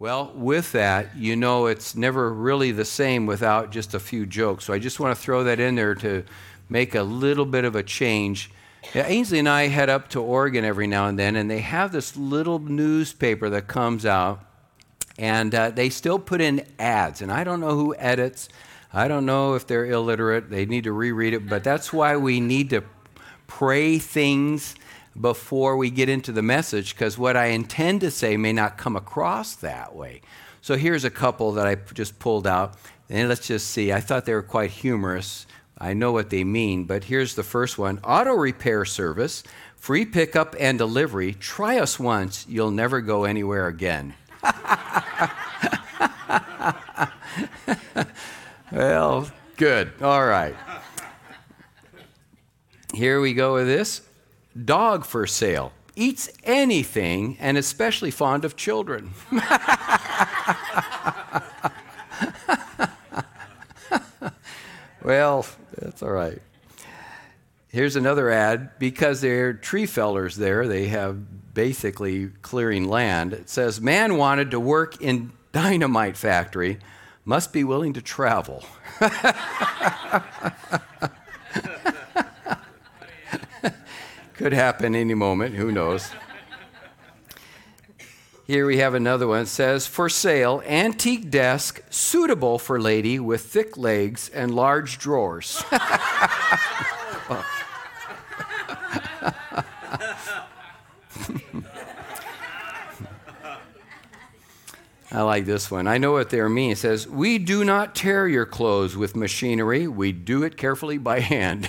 Well, with that, it's never really the same without just a few jokes. So I just want to throw that in there to make a little bit of a change. Yeah, Ainsley and I head up to Oregon every now and then, and they have this little newspaper that comes out, and they still put in ads. And I don't know who edits. I don't know if they're illiterate. They need to reread it, but that's why we need to pray things before we get into the message, because what I intend to say may not come across that way. So here's a couple that I just pulled out, and let's just see. I thought they were quite humorous. I know what they mean, but here's the first one. Auto repair service, free pickup and delivery. Try us once, you'll never go anywhere again. Well, good. All right. Here we go with this. Dog for sale. Eats anything and especially fond of children. Well, that's all right. Here's another ad. Because they're tree fellers there, they have basically clearing land. It says, man wanted to work in dynamite factory, must be willing to travel. Could happen any moment, who knows. Here we have another one. It says, for sale, antique desk suitable for lady with thick legs and large drawers. I like this one. I know what they mean. It says, we do not tear your clothes with machinery. We do it carefully by hand.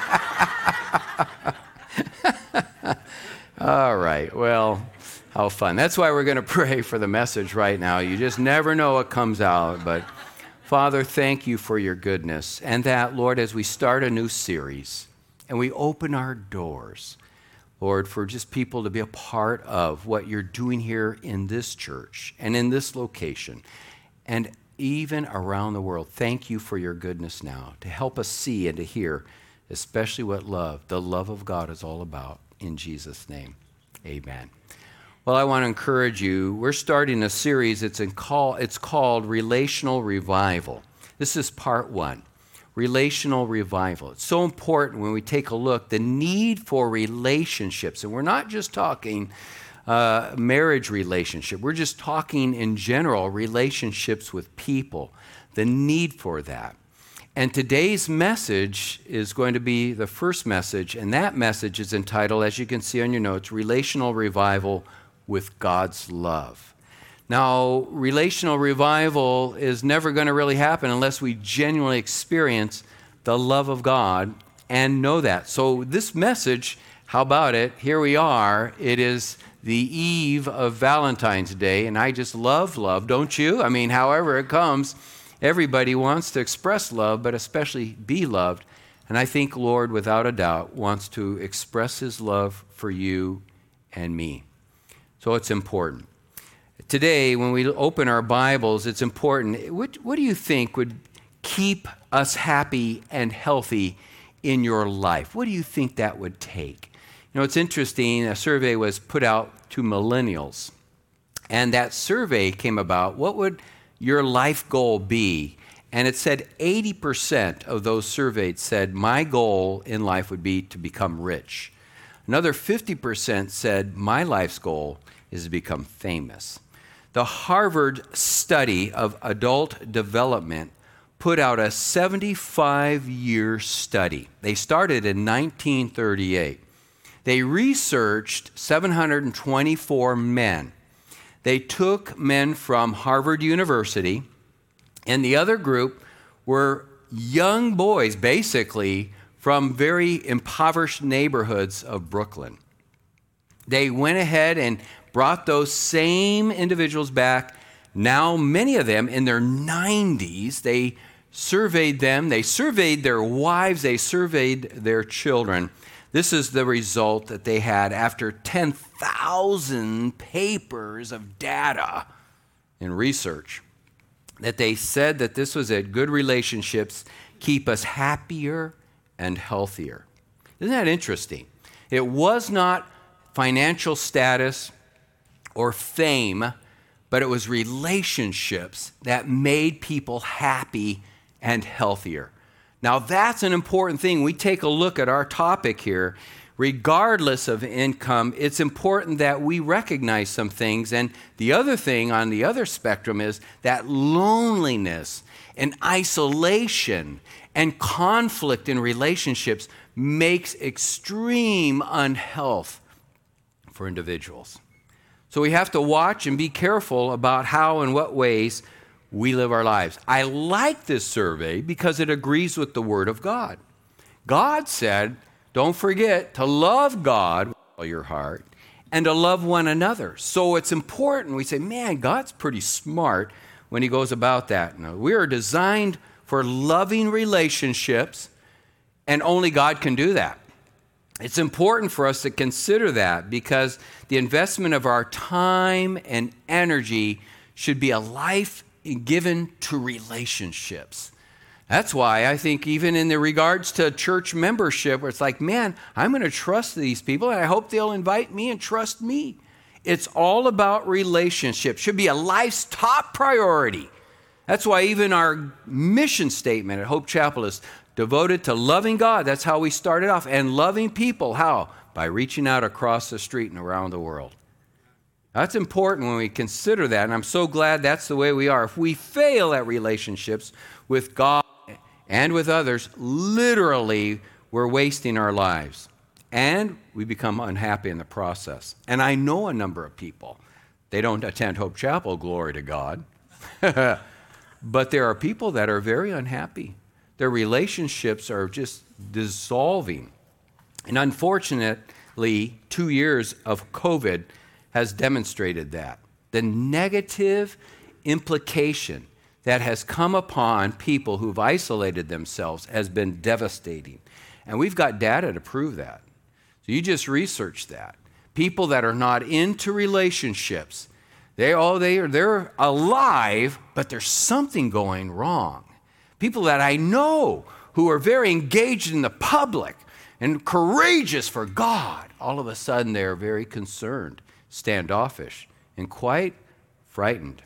All right. Well, how fun. That's why we're going to pray for the message right now. You just never know what comes out. But Father, thank you for your goodness. And that, Lord, as we start a new series and we open our doors, Lord, for just people to be a part of what you're doing here in this church and in this location and even around the world. Thank you for your goodness now to help us see and to hear, especially what the love of God is all about. In Jesus' name, amen. Well, I want to encourage you. We're starting a series. It's called Relational Revival. This is part 1. Relational revival. It's so important when we take a look, the need for relationships. And we're not just talking marriage relationship. We're just talking in general relationships with people, the need for that. And today's message is going to be the first message, and that message is entitled, as you can see on your notes, Relational Revival with God's Love. Now, relational revival is never going to really happen unless we genuinely experience the love of God and know that. So this message, how about it? Here we are. It is the eve of Valentine's Day, and I just love love, don't you? I mean, however it comes, everybody wants to express love, but especially be loved. And I think, Lord, without a doubt, wants to express his love for you and me. So it's important. Today, when we open our Bibles, it's important. What do you think would keep us happy and healthy in your life? What do you think that would take? It's interesting. A survey was put out to millennials. And that survey came about, what would your life goal be? And it said 80% of those surveyed said, my goal in life would be to become rich. Another 50% said, my life's goal is to become famous. The Harvard study of adult development put out a 75-year study. They started in 1938. They researched 724 men. They took men from Harvard University, and the other group were young boys, basically, from very impoverished neighborhoods of Brooklyn. They went ahead and brought those same individuals back, now many of them in their 90s. They surveyed them, they surveyed their wives, they surveyed their children. This is the result that they had after 10,000 papers of data and research, that they said that this was it. Good relationships keep us happier and healthier. Isn't that interesting? It was not financial status or fame, but it was relationships that made people happy and healthier. Now, that's an important thing. We take a look at our topic here. Regardless of income, it's important that we recognize some things. And the other thing on the other spectrum is that loneliness and isolation and conflict in relationships makes extreme unhealth for individuals. So we have to watch and be careful about how and what ways we live our lives. I like this survey because it agrees with the Word of God. God said, don't forget to love God with all your heart and to love one another. So it's important. We say, man, God's pretty smart when he goes about that. No, we are designed for loving relationships, and only God can do that. It's important for us to consider that because the investment of our time and energy should be a life given to relationships. That's why I think even in the regards to church membership, where it's like, man, I'm going to trust these people, and I hope they'll invite me and trust me. It's all about relationships. Should be a life's top priority. That's why even our mission statement at Hope Chapel is devoted to loving God. That's how we started off. And loving people. How? By reaching out across the street and around the world. That's important when we consider that, and I'm so glad that's the way we are. If we fail at relationships with God and with others, literally, we're wasting our lives. And we become unhappy in the process. And I know a number of people. They don't attend Hope Chapel, glory to God. But there are people that are very unhappy. Their relationships are just dissolving. And unfortunately, 2 years of COVID has demonstrated that. The negative implication that has come upon people who've isolated themselves has been devastating. And we've got data to prove that. So you just research that. People that are not into relationships, they're alive, but there's something going wrong. People that I know who are very engaged in the public and courageous for God, all of a sudden they're very concerned, standoffish, and quite frightened.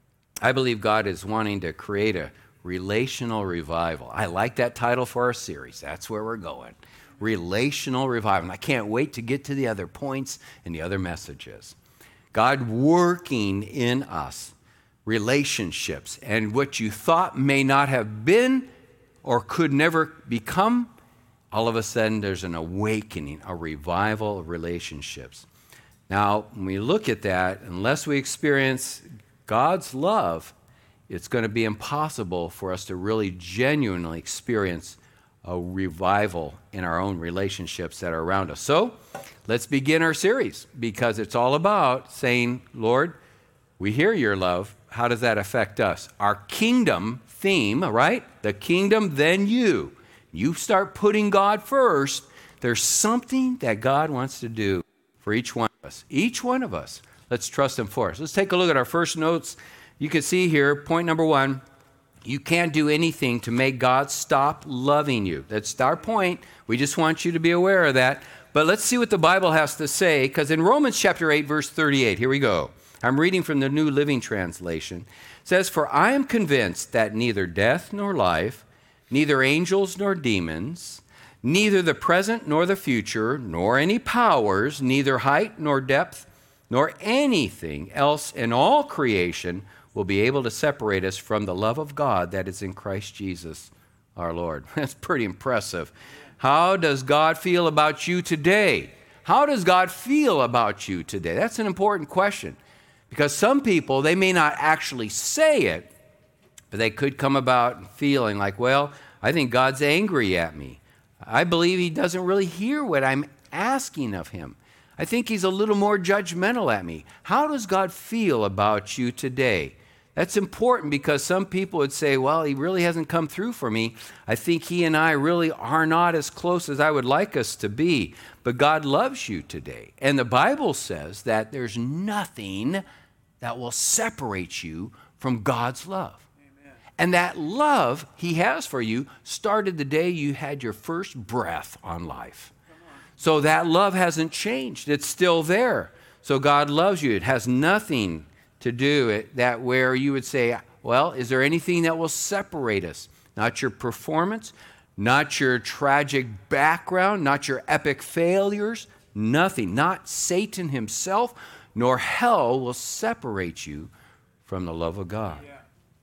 I believe God is wanting to create a relational revival. I like that title for our series. That's where we're going. Relational revival. And I can't wait to get to the other points and the other messages. God working in us, relationships, and what you thought may not have been or could never become, all of a sudden there's an awakening, a revival of relationships. Now, when we look at that, unless we experience God's love, it's going to be impossible for us to really genuinely experience a revival in our own relationships that are around us. So, let's begin our series because it's all about saying, Lord, we hear your love. How does that affect us? Our kingdom theme, right? The kingdom, then you. You start putting God first. There's something that God wants to do for each one of us. Each one of us. Let's trust him for us. Let's take a look at our first notes. You can see here, point number 1, you can't do anything to make God stop loving you. That's our point. We just want you to be aware of that. But let's see what the Bible has to say, because in Romans chapter 8, verse 38, here we go. I'm reading from the New Living Translation. It says, "For I am convinced that neither death nor life, neither angels nor demons, neither the present nor the future, nor any powers, neither height nor depth, nor anything else in all creation will be able to separate us from the love of God that is in Christ Jesus our Lord." That's pretty impressive. How does God feel about you today? How does God feel about you today? That's an important question. Because some people, they may not actually say it, but they could come about feeling like, well, I think God's angry at me. I believe he doesn't really hear what I'm asking of him. I think he's a little more judgmental at me. How does God feel about you today? That's important because some people would say, well, he really hasn't come through for me. I think he and I really are not as close as I would like us to be. But God loves you today. And the Bible says that there's nothing that will separate you from God's love. Amen. And that love he has for you started the day you had your first breath on life. So that love hasn't changed. It's still there. So God loves you. It has nothing to do it, that where you would say, well, is there anything that will separate us? Not your performance, not your tragic background, not your epic failures, nothing. Not Satan himself, nor hell will separate you from the love of God. Yeah.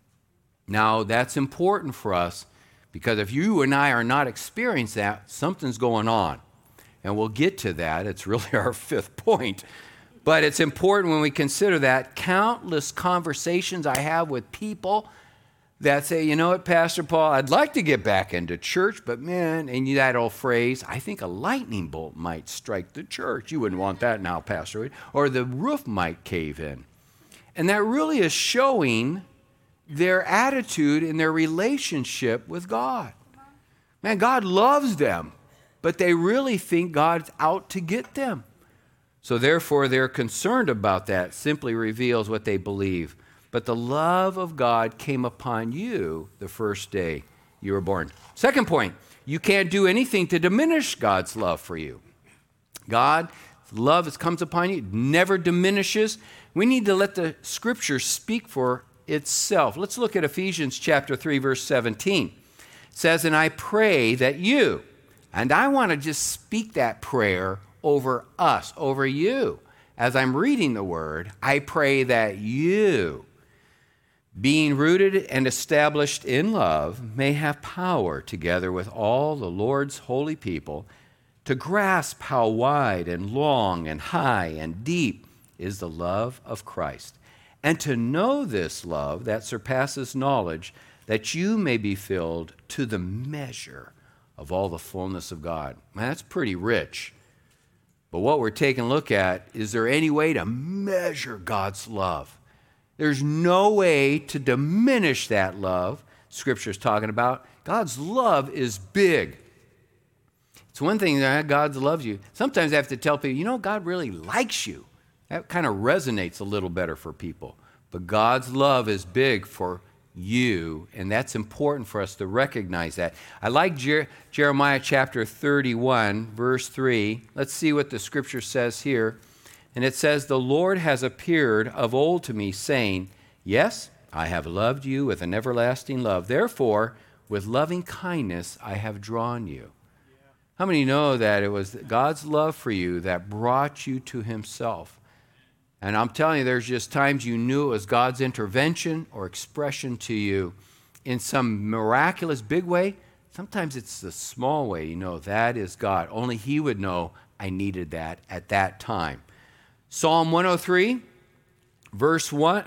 Now, that's important for us because if you and I are not experiencing that, something's going on. And we'll get to that. It's really our fifth point. But it's important when we consider that. Countless conversations I have with people that say, you know what, Pastor Paul, I'd like to get back into church, but man, and that old phrase, I think a lightning bolt might strike the church. You wouldn't want that now, Pastor. Or the roof might cave in. And that really is showing their attitude and their relationship with God. Man, God loves them, but they really think God's out to get them. So therefore, they're concerned about that. Simply reveals what they believe. But the love of God came upon you the first day you were born. Second point, you can't do anything to diminish God's love for you. God's love comes upon you, never diminishes. We need to let the Scripture speak for itself. Let's look at Ephesians chapter 3, verse 17. It says, and I pray that you, and I want to just speak that prayer over us, over you. As I'm reading the word, I pray that you, being rooted and established in love, may have power together with all the Lord's holy people to grasp how wide and long and high and deep is the love of Christ, and to know this love that surpasses knowledge, that you may be filled to the measure of all the fullness of God. Man, that's pretty rich. But what we're taking a look at, is there any way to measure God's love? There's no way to diminish that love. Scripture's talking about God's love is big. It's one thing that God loves you. Sometimes I have to tell people, you know, God really likes you. That kind of resonates a little better for people. But God's love is big for you, and that's important for us to recognize that. I like Jeremiah chapter 31, verse 3. Let's see what the Scripture says here. And it says, the Lord has appeared of old to me, saying, yes, I have loved you with an everlasting love. Therefore, with loving kindness I have drawn you. Yeah. How many know that it was God's love for you that brought you to himself? And I'm telling you, there's just times you knew it was God's intervention or expression to you in some miraculous big way. Sometimes it's the small way, you know, that is God. Only he would know I needed that at that time. Psalm 103, verse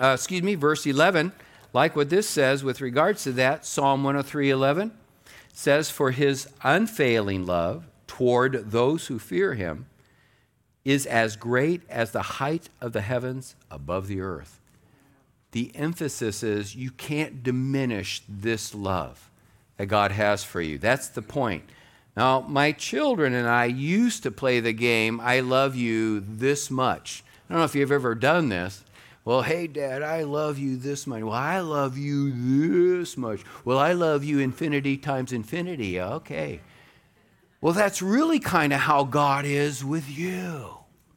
11, like what this says with regards to that, Psalm 103:11 says, for his unfailing love toward those who fear him is as great as the height of the heavens above the earth. The emphasis is you can't diminish this love that God has for you. That's the point. Now, my children and I used to play the game, I love you this much. I don't know if you've ever done this. Well, hey, Dad, I love you this much. Well, I love you this much. Well, I love you infinity times infinity. Okay. Well, that's really kind of how God is with you.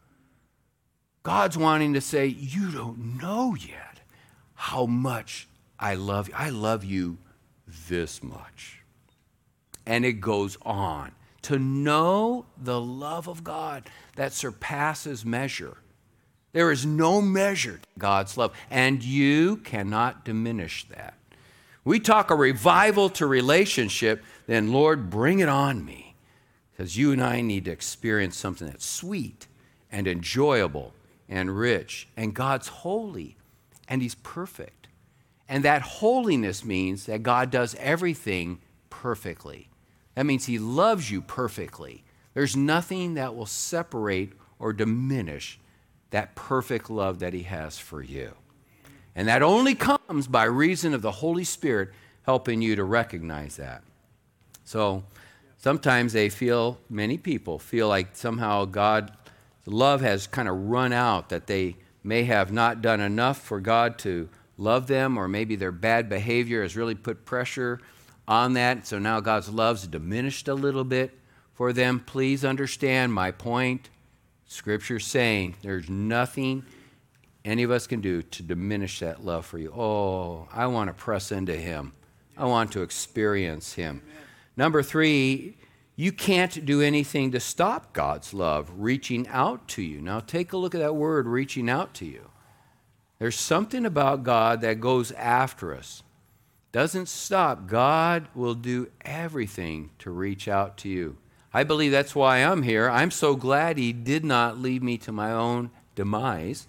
God's wanting to say, you don't know yet how much I love you. I love you this much. And it goes on. To know the love of God that surpasses measure. There is no measure to God's love, and you cannot diminish that. We talk a revival to relationship, then Lord, bring it on me. Because you and I need to experience something that's sweet and enjoyable and rich. And God's holy, and he's perfect. And that holiness means that God does everything perfectly. That means he loves you perfectly. There's nothing that will separate or diminish that perfect love that he has for you. And that only comes by reason of the Holy Spirit helping you to recognize that. So sometimes many people feel like somehow God's love has kind of run out, that they may have not done enough for God to love them, or maybe their bad behavior has really put pressure on that. So now God's love's diminished a little bit for them. Please understand my point. Scripture's saying there's nothing any of us can do to diminish that love for you. Oh, I want to press into him. I want to experience him. Amen. Number 3, you can't do anything to stop God's love reaching out to you. Now take a look at that word, reaching out to you. There's something about God that goes after us. Doesn't stop. God will do everything to reach out to you. I believe that's why I'm here. I'm so glad he did not leave me to my own demise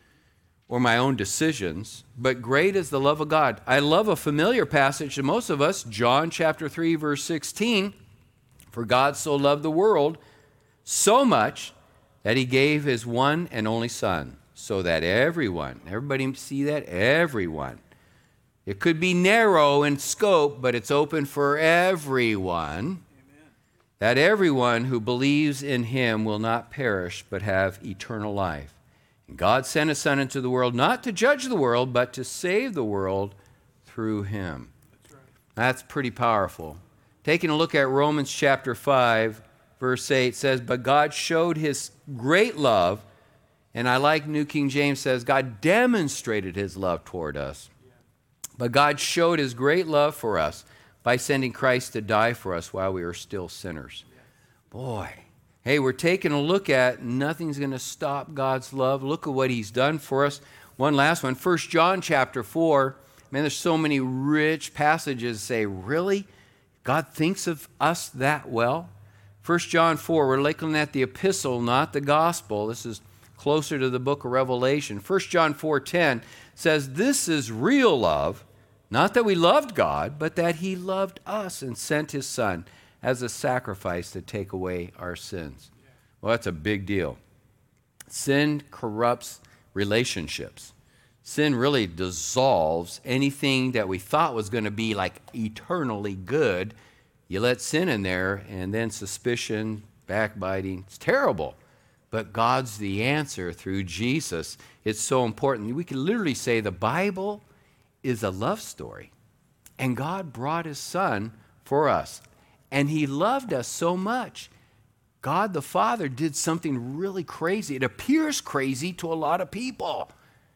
or my own decisions, but great is the love of God. I love a familiar passage to most of us, John chapter 3, verse 16. For God so loved the world so much that he gave his one and only Son, so that everybody see that? Everyone. It could be narrow in scope, but it's open for everyone. Amen. That everyone who believes in him will not perish, but have eternal life. And God sent his Son into the world, not to judge the world, but to save the world through him. That's right. That's pretty powerful. Taking a look at Romans chapter 5, verse 8 says, but God showed his great love, and I like New King James says, God demonstrated his love toward us. But God showed his great love for us by sending Christ to die for us while we were still sinners. Boy, hey, we're taking a look at nothing's going to stop God's love. Look at what he's done for us. One last one, 1 John chapter 4. Man, there's so many rich passages that say, really? God thinks of us that well? 1 John 4, we're looking at the epistle, not the gospel. This is closer to the book of Revelation. 1 John 4:10 says, this is real love, not that we loved God, but that he loved us and sent his Son as a sacrifice to take away our sins. Well, that's a big deal. Sin corrupts relationships. Sin really dissolves anything that we thought was going to be like eternally good. You let sin in there, and then suspicion, backbiting, it's terrible. But God's the answer through Jesus. It's so important. We can literally say the Bible is a love story. And God brought his Son for us. And he loved us so much. God the Father did something really crazy. It appears crazy to a lot of people.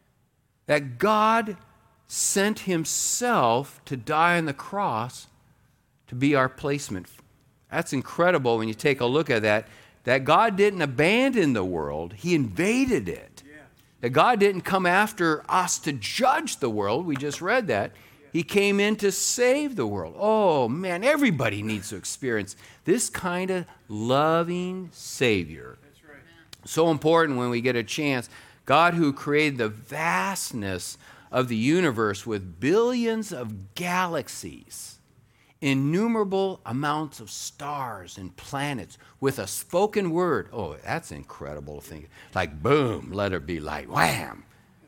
That God sent himself to die on the cross to be our placement. That's incredible when you take a look at that. That God didn't abandon the world, he invaded it. Yeah. That God didn't come after us to judge the world, we just read that. Yeah. He came in to save the world. Oh man, everybody needs to experience this kind of loving Savior. That's right. So important when we get a chance. God who created the vastness of the universe with billions of galaxies, innumerable amounts of stars and planets with a spoken word. Oh, that's incredible to think. Like boom, let it be light. Wham!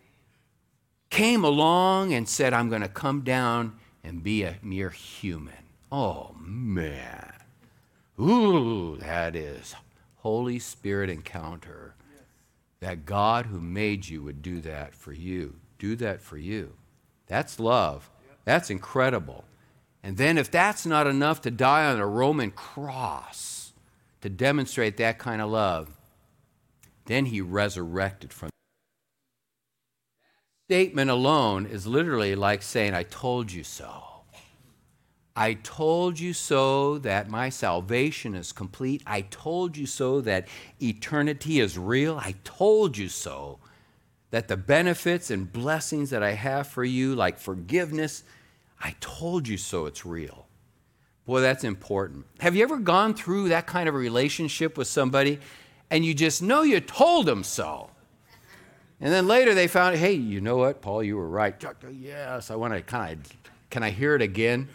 Came along and said, I'm going to come down and be a mere human. Oh, man. Ooh, that is Holy Spirit encounter. That God who made you would do that for you. Do that for you. That's love. That's incredible. And then if that's not enough to die on a Roman cross to demonstrate that kind of love, then he resurrected from that statement alone is literally like saying, I told you so. I told you so that my salvation is complete. I told you so that eternity is real. I told you so that the benefits and blessings that I have for you, like forgiveness, I told you so, it's real. Boy, that's important. Have you ever gone through that kind of a relationship with somebody and you just know you told them so? And then later they found, hey, you know what, Paul, you were right. Yes, I want to can I hear it again?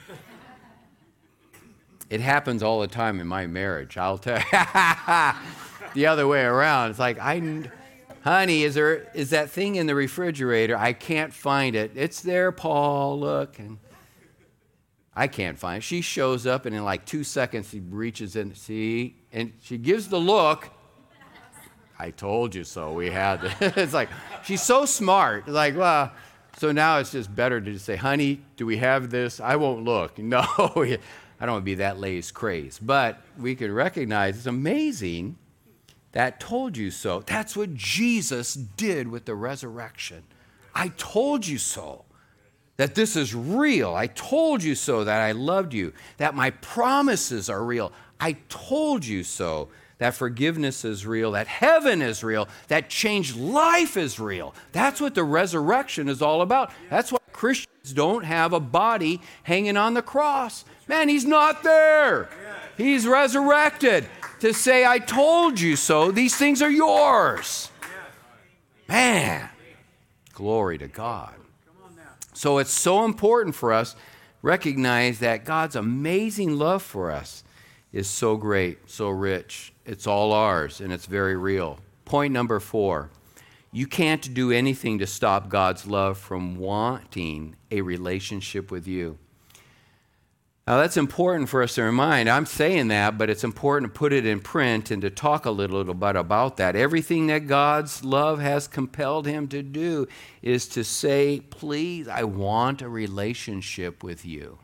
It happens all the time in my marriage. I'll tell you. The other way around. It's like, honey, is that thing in the refrigerator? I can't find it. It's there, Paul, look. And I can't find it. She shows up, and in like 2 seconds, she reaches in, see, and she gives the look. I told you so. We had it. It's like, she's so smart. It's like, well, so now it's just better to just say, honey, do we have this? I won't look. No, I don't want to be that lazy craze. But we can recognize it's amazing that told you so. That's what Jesus did with the resurrection. I told you so. That this is real. I told you so, that I loved you, that my promises are real. I told you so, that forgiveness is real, that heaven is real, that changed life is real. That's what the resurrection is all about. That's why Christians don't have a body hanging on the cross. Man, he's not there. He's resurrected to say, I told you so. These things are yours. Man, glory to God. So it's so important for us to recognize that God's amazing love for us is so great, so rich. It's all ours, and it's very real. Point number 4, you can't do anything to stop God's love from wanting a relationship with you. Now, that's important for us to remind. I'm saying that, but it's important to put it in print and to talk a little bit about that. Everything that God's love has compelled him to do is to say, please, I want a relationship with you.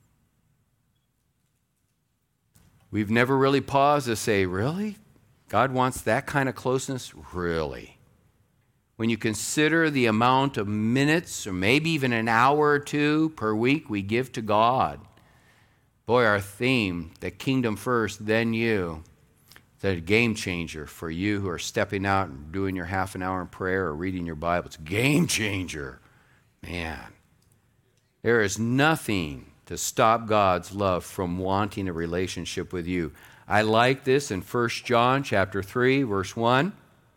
We've never really paused to say, really? God wants that kind of closeness? Really? When you consider the amount of minutes or maybe even an hour or two per week we give to God, boy, our theme, the kingdom first, then you, is a game changer for you who are stepping out and doing your half an hour in prayer or reading your Bible. It's a game changer. Man, there is nothing to stop God's love from wanting a relationship with you. I like this in 1 John chapter 3, verse 1.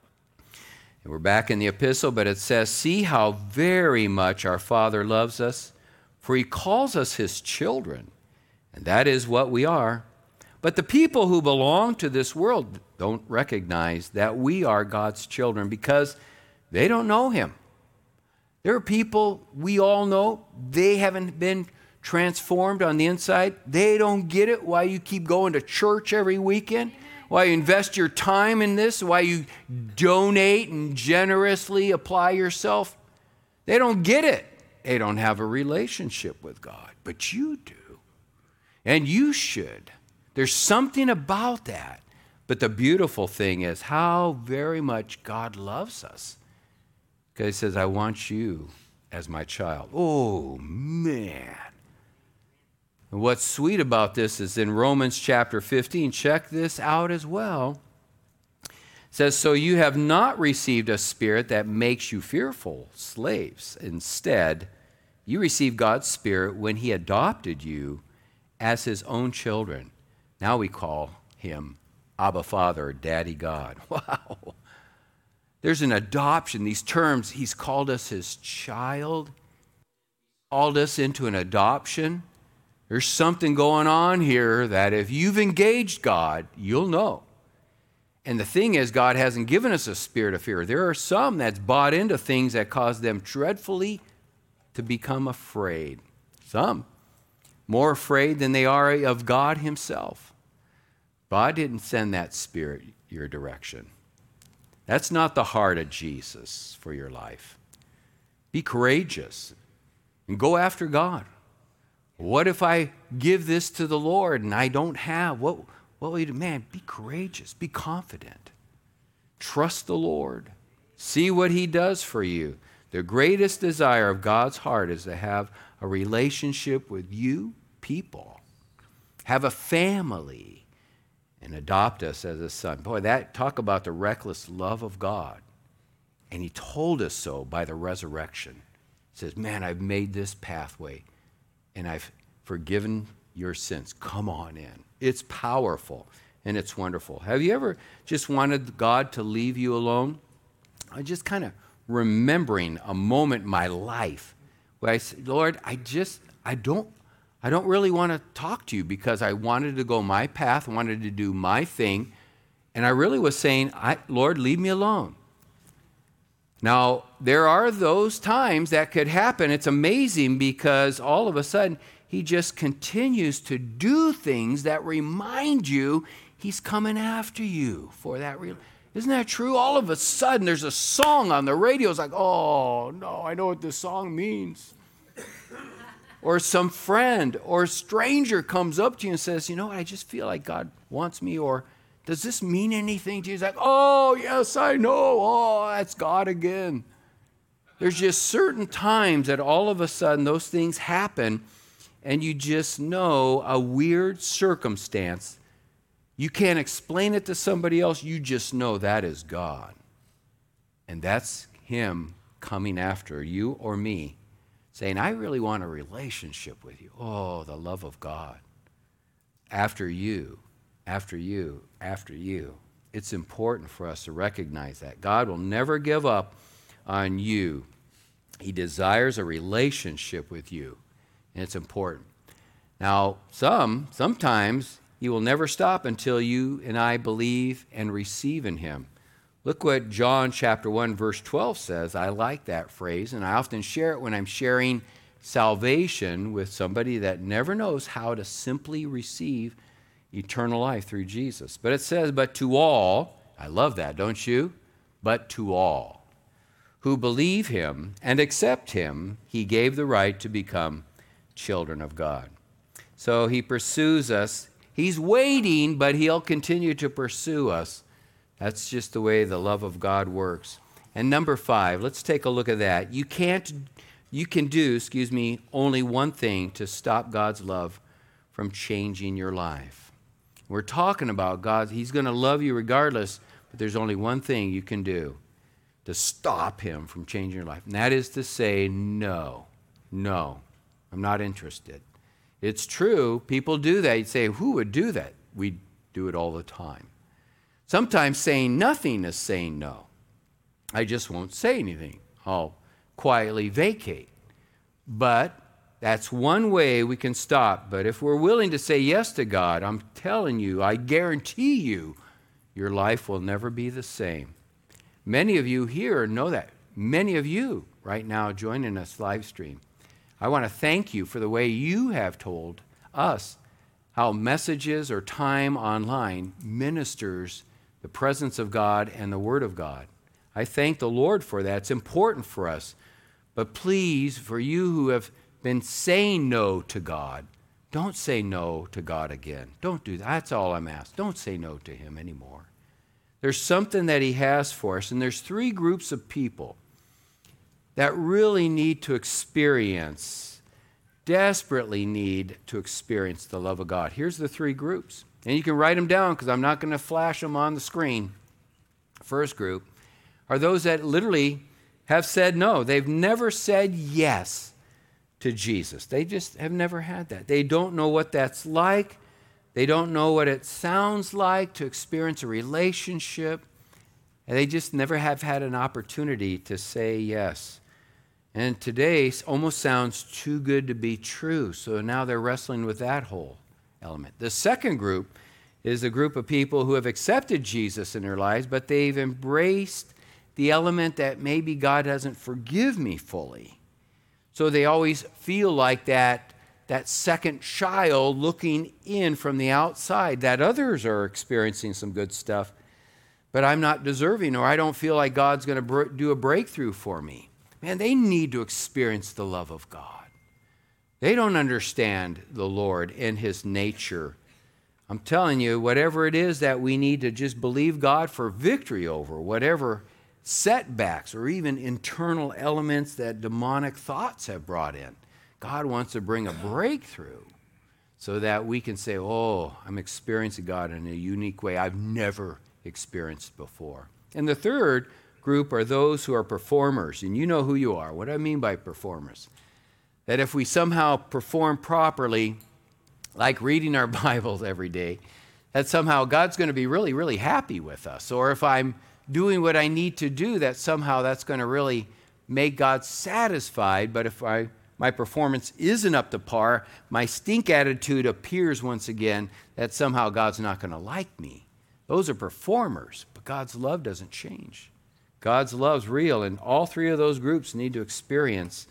And we're back in the epistle, but it says, see how very much our Father loves us, for he calls us his children. And that is what we are. But the people who belong to this world don't recognize that we are God's children because they don't know him. There are people we all know, they haven't been transformed on the inside. They don't get it why you keep going to church every weekend, why you invest your time in this, why you donate and generously apply yourself. They don't get it. They don't have a relationship with God, but you do. And you should. There's something about that. But the beautiful thing is how very much God loves us. Because he says, I want you as my child. Oh, man. And what's sweet about this is in Romans chapter 15, check this out as well. It says, so you have not received a spirit that makes you fearful slaves. Instead, you received God's Spirit when he adopted you as his own children. Now we call him Abba Father, or Daddy God. Wow. There's an adoption. These terms, he's called us his child, called us into an adoption. There's something going on here that if you've engaged God, you'll know. And the thing is, God hasn't given us a spirit of fear. There are some that's bought into things that cause them dreadfully to become afraid. Some more afraid than they are of God himself. God didn't send that spirit your direction. That's not the heart of Jesus for your life. Be courageous and go after God. What if I give this to the Lord and I don't have? What will you do? Man, be courageous. Be confident. Trust the Lord. See what he does for you. The greatest desire of God's heart is to have a relationship with you people. Have a family and adopt us as a son. Boy, talk about the reckless love of God. And he told us so by the resurrection. He says, man, I've made this pathway and I've forgiven your sins. Come on in. It's powerful and it's wonderful. Have you ever just wanted God to leave you alone? I just kind of remembering a moment in my life where I said, Lord, I don't really want to talk to you because I wanted to go my path, I wanted to do my thing, and I really was saying, Lord, leave me alone. Now, there are those times that could happen. It's amazing because all of a sudden, he just continues to do things that remind you he's coming after you for that real. Isn't that true? All of a sudden, there's a song on the radio. It's like, oh, no, I know what this song means. Or some friend or stranger comes up to you and says, you know, I just feel like God wants me. Or Does this mean anything to you? He's like, oh, yes, I know. Oh, that's God again. There's just certain times that all of a sudden those things happen, and you just know a weird circumstance. You can't explain it to somebody else. You just know that is God. And that's Him coming after you or me, saying, I really want a relationship with you. Oh, the love of God. After you, after you, after you. It's important for us to recognize that. God will never give up on you. He desires a relationship with you, and it's important. Now, sometimes He will never stop until you and I believe and receive in Him. Look what John chapter 1, verse 12 says. I like that phrase, and I often share it when I'm sharing salvation with somebody that never knows how to simply receive eternal life through Jesus. But it says, but to all, I love that, don't you? But to all who believe Him and accept Him, He gave the right to become children of God. So He pursues us. He's waiting, but He'll continue to pursue us. That's just the way the love of God works. And number 5, let's take a look at that. You can do only one thing to stop God's love from changing your life. We're talking about God. He's going to love you regardless, but there's only one thing you can do to stop Him from changing your life. And that is to say, no, I'm not interested. It's true, people do that. You'd say, who would do that? We do it all the time. Sometimes saying nothing is saying no. I just won't say anything. I'll quietly vacate. But that's one way we can stop. But if we're willing to say yes to God, I'm telling you, I guarantee you, your life will never be the same. Many of you here know that. Many of you right now joining us live stream. I want to thank you for the way you have told us how messages or time online ministers the presence of God and the Word of God. I thank the Lord for that. It's important for us. But please, for you who have been saying no to God, don't say no to God again. Don't do that. That's all I'm asked. Don't say no to Him anymore. There's something that He has for us, and there's 3 groups of people that really need to experience, desperately need to experience the love of God. Here's the 3 groups. And you can write them down because I'm not going to flash them on the screen. First group are those that literally have said no. They've never said yes to Jesus. They just have never had that. They don't know what that's like. They don't know what it sounds like to experience a relationship. And they just never have had an opportunity to say yes. And today almost sounds too good to be true. So now they're wrestling with that whole element. The second group is a group of people who have accepted Jesus in their lives, but they've embraced the element that maybe God doesn't forgive me fully. So they always feel like that second child looking in from the outside, that others are experiencing some good stuff, but I'm not deserving, or I don't feel like God's going to do a breakthrough for me. Man, they need to experience the love of God. They don't understand the Lord and His nature. I'm telling you, whatever it is that we need to just believe God for victory over, whatever setbacks or even internal elements that demonic thoughts have brought in, God wants to bring a breakthrough so that we can say, oh, I'm experiencing God in a unique way I've never experienced before. And the third group are those who are performers, and you know who you are. What do I mean by performers? That if we somehow perform properly, like reading our Bibles every day, that somehow God's going to be really, really happy with us. Or if I'm doing what I need to do, that somehow that's going to really make God satisfied. But if my performance isn't up to par, my stink attitude appears once again, that somehow God's not going to like me. Those are performers, but God's love doesn't change. God's love's real, and all 3 of those groups need to experience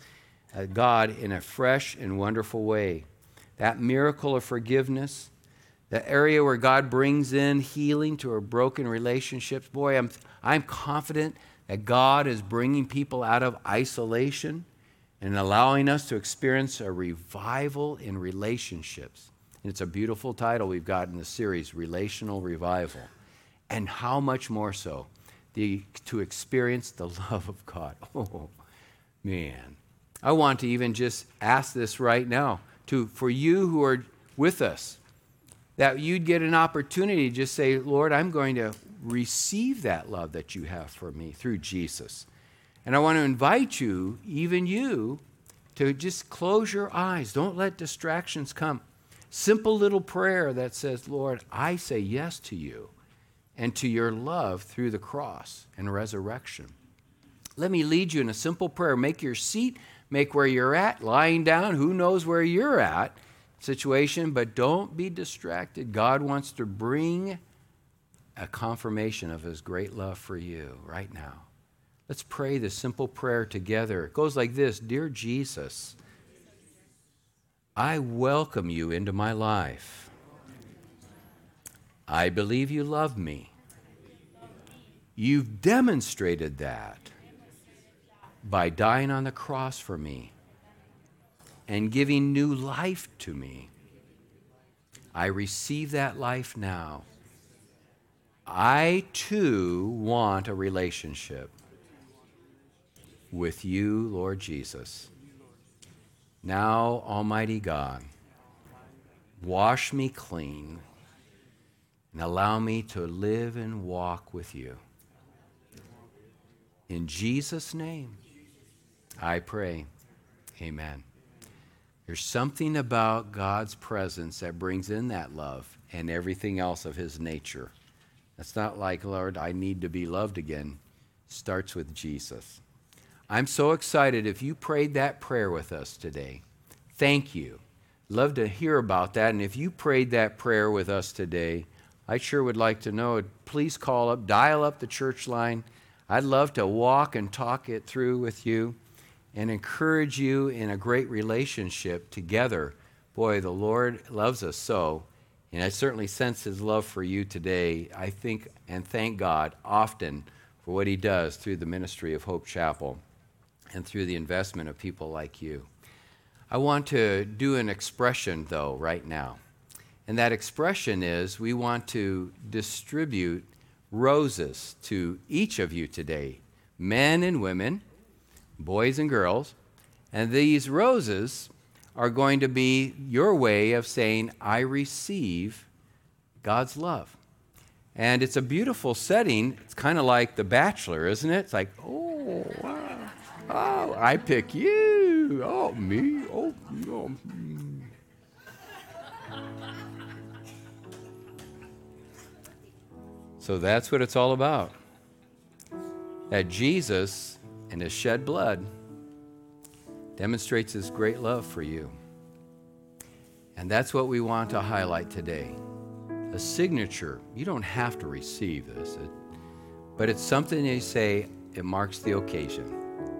God in a fresh and wonderful way. That miracle of forgiveness, the area where God brings in healing to our broken relationships. Boy, I'm confident that God is bringing people out of isolation and allowing us to experience a revival in relationships. And it's a beautiful title we've got in the series, Relational Revival. And how much more so to experience the love of God. Oh, man. I want to even just ask this right now for you who are with us, that you'd get an opportunity to just say, Lord, I'm going to receive that love that you have for me through Jesus. And I want to invite you, even you, to just close your eyes. Don't let distractions come. Simple little prayer that says, Lord, I say yes to you and to your love through the cross and resurrection. Let me lead you in a simple prayer. Make your seat, make where you're at, lying down, who knows where you're at, situation, but don't be distracted. God wants to bring a confirmation of his great love for you right now. Let's pray this simple prayer together. It goes like this: Dear Jesus, I welcome you into my life. I believe you love me. You've demonstrated that by dying on the cross for me and giving new life to me. I receive that life now. I too want a relationship with you, Lord Jesus. Now, Almighty God, wash me clean and allow me to live and walk with you. In Jesus' name, I pray. Amen. There's something about God's presence that brings in that love and everything else of his nature. It's not like, Lord, I need to be loved again. It starts with Jesus. I'm so excited if you prayed that prayer with us today. Thank you. Love to hear about that. And if you prayed that prayer with us today, I sure would like to know it. Please call up, dial up the church line. I'd love to walk and talk it through with you and encourage you in a great relationship together. Boy, the Lord loves us so. And I certainly sense his love for you today. I think and thank God often for what he does through the ministry of Hope Chapel and through the investment of people like you. I want to do an expression, though, right now. And that expression is we want to distribute roses to each of you today, men and women, boys and girls. And these roses are going to be your way of saying, I receive God's love. And it's a beautiful setting. It's kind of like The Bachelor, isn't it? It's like, oh, wow. Oh, I pick you. Oh, me. Oh, no. So that's what it's all about. That Jesus and his shed blood demonstrates his great love for you. And that's what we want to highlight today. A signature. You don't have to receive this, but it's something they say it marks the occasion.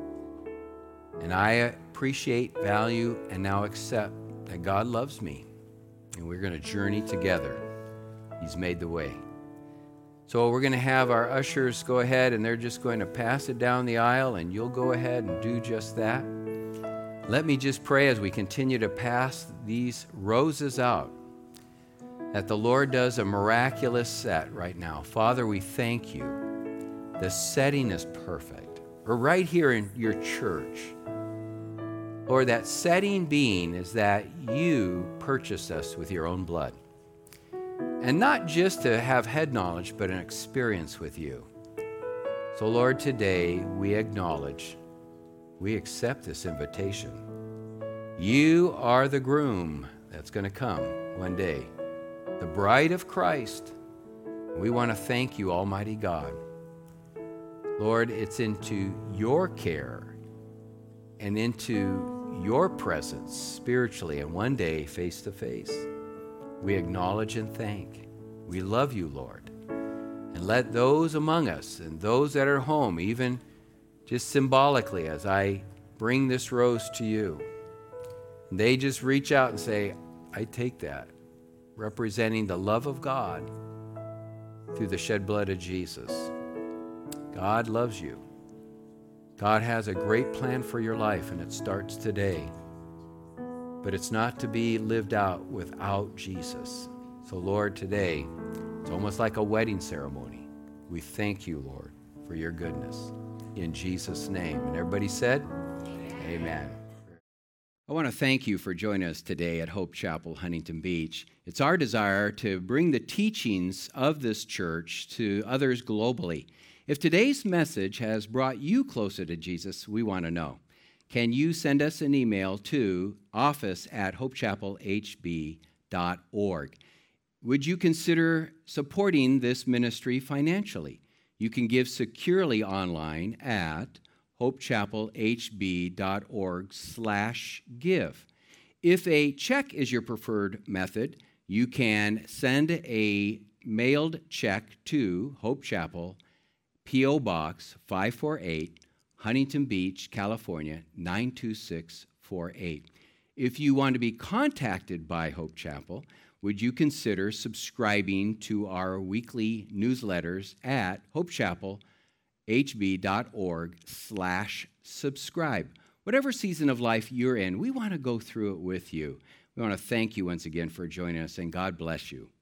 And I appreciate, value, and now accept that God loves me. And we're going to journey together. He's made the way. So we're going to have our ushers go ahead, and they're just going to pass it down the aisle, and you'll go ahead and do just that. Let me just pray as we continue to pass these roses out, that the Lord does a miraculous set right now. Father, we thank you. The setting is perfect. We're right here in your church. Lord, that setting being is that you purchased us with your own blood. And not just to have head knowledge, but an experience with you. So, Lord, today we acknowledge, we accept this invitation. You are the groom that's going to come one day, the bride of Christ. We want to thank you, Almighty God. Lord, it's into your care and into your presence spiritually and one day face to face. We acknowledge and thank. We love you, Lord. And let those among us and those that are home, even just symbolically as I bring this rose to you, they just reach out and say, I take that, representing the love of God through the shed blood of Jesus. God loves you. God has a great plan for your life, and it starts today. But it's not to be lived out without Jesus. So, Lord, today, it's almost like a wedding ceremony. We thank you, Lord, for your goodness. In Jesus' name. And everybody said, Amen. I want to thank you for joining us today at Hope Chapel, Huntington Beach. It's our desire to bring the teachings of this church to others globally. If today's message has brought you closer to Jesus, we want to know. Can you send us an email to office@hopechapelhb.org? Would you consider supporting this ministry financially? You can give securely online at hopechapelhb.org/give. If a check is your preferred method, you can send a mailed check to Hope Chapel, P.O. Box 548, Huntington Beach, California, 92648. If you want to be contacted by Hope Chapel, would you consider subscribing to our weekly newsletters at hopechapelhb.org/subscribe? Whatever season of life you're in, we want to go through it with you. We want to thank you once again for joining us, and God bless you.